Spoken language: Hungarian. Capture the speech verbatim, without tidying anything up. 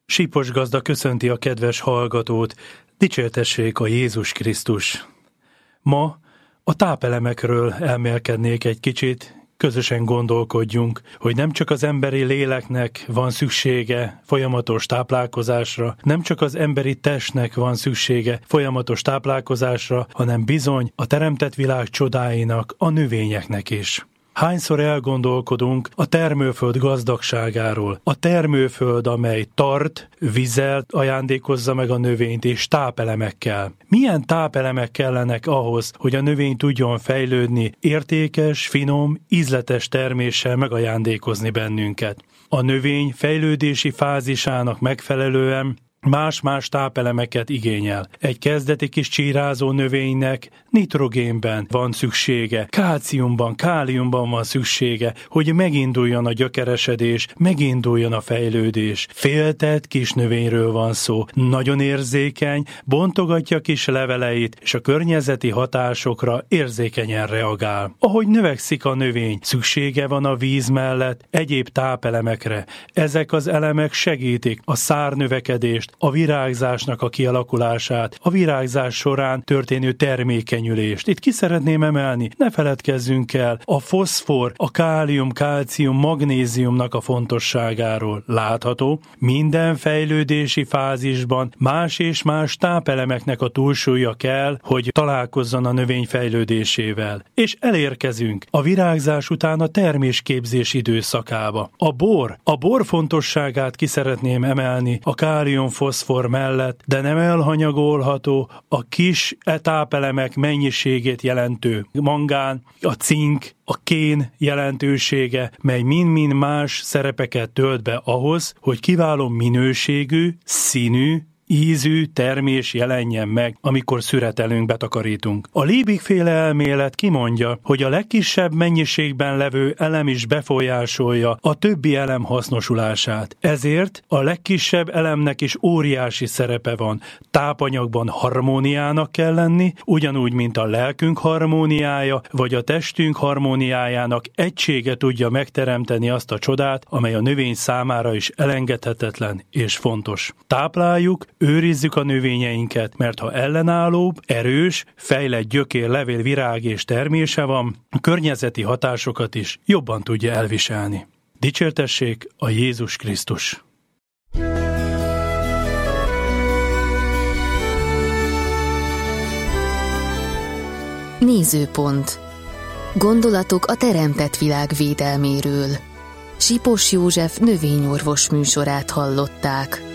Sipos gazda köszönti a kedves hallgatót, dicsértessék a Jézus Krisztus. Ma a tápelemekről elmélkednék egy kicsit, közösen gondolkodjunk, hogy nem csak az emberi léleknek van szüksége folyamatos táplálkozásra, nem csak az emberi testnek van szüksége folyamatos táplálkozásra, hanem bizony a teremtett világ csodáinak, a növényeknek is. Hányszor elgondolkodunk a termőföld gazdagságáról, a termőföld, amely tart, vizel ajándékozza meg a növényt és tápelemekkel. Milyen tápelemek kellenek ahhoz, hogy a növény tudjon fejlődni, értékes, finom, ízletes terméssel megajándékozni bennünket? A növény fejlődési fázisának megfelelően más-más tápelemeket igényel. Egy kezdeti kis csírázó növénynek nitrogénben van szüksége, kálciumban, káliumban van szüksége, hogy meginduljon a gyökeresedés, meginduljon a fejlődés. Féltett kis növényről van szó, nagyon érzékeny, bontogatja kis leveleit, és a környezeti hatásokra érzékenyen reagál. Ahogy növekszik a növény, szüksége van a víz mellett egyéb tápelemekre. Ezek az elemek segítik a szárnövekedést, a virágzásnak a kialakulását, a virágzás során történő termékenyülést. Itt ki szeretném emelni, ne feledkezzünk el a foszfor, a kálium, kálcium, magnéziumnak a fontosságáról. Látható, minden fejlődési fázisban más és más tápelemeknek a túlsúlya kell, hogy találkozzon a növény fejlődésével. És elérkezünk a virágzás után a termésképzés időszakába. A bor, a bor fontosságát ki szeretném emelni a kálium, foszfor mellett, de nem elhanyagolható a kis tápelemek mennyiségét jelentő mangán, a cink, a kén jelentősége, mely mind-mind más szerepeket tölt be ahhoz, hogy kiváló minőségű, színű, ízű termés jelenjen meg, amikor szüretelünk, betakarítunk. A Liebig-féle elmélet kimondja, hogy a legkisebb mennyiségben levő elem is befolyásolja a többi elem hasznosulását. Ezért a legkisebb elemnek is óriási szerepe van. Tápanyagban harmóniának kell lenni, ugyanúgy, mint a lelkünk harmóniája, vagy a testünk harmóniájának egysége tudja megteremteni azt a csodát, amely a növény számára is elengedhetetlen és fontos. Tápláljuk, őrizzük a növényeinket, mert ha ellenállóbb, erős, fejlett gyökér, levél, virág és termése van, a környezeti hatásokat is jobban tudja elviselni. Dicsértessék a Jézus Krisztus! Nézőpont. Gondolatok a teremtett világ védelméről. Sipos József növényorvos műsorát hallották.